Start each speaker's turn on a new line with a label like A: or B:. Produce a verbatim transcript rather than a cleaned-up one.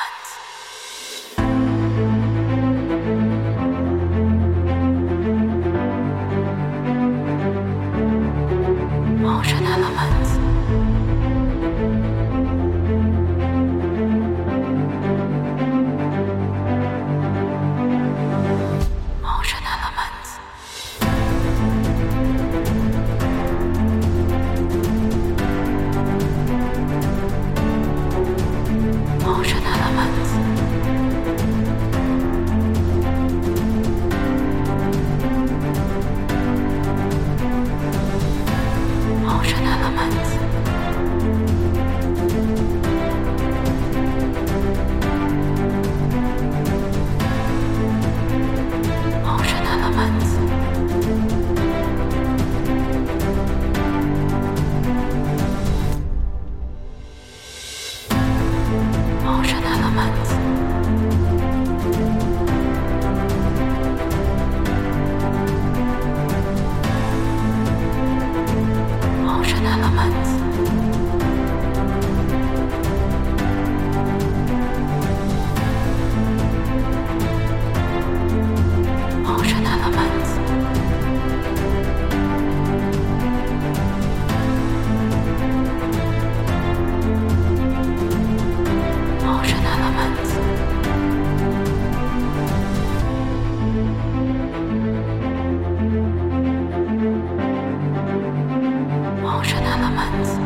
A: Motion elements. Motion elements. Motion elements. Motion elements. Motion elements. Motion elements. Motion elements. Motion elements. Motion elements. Motion elements.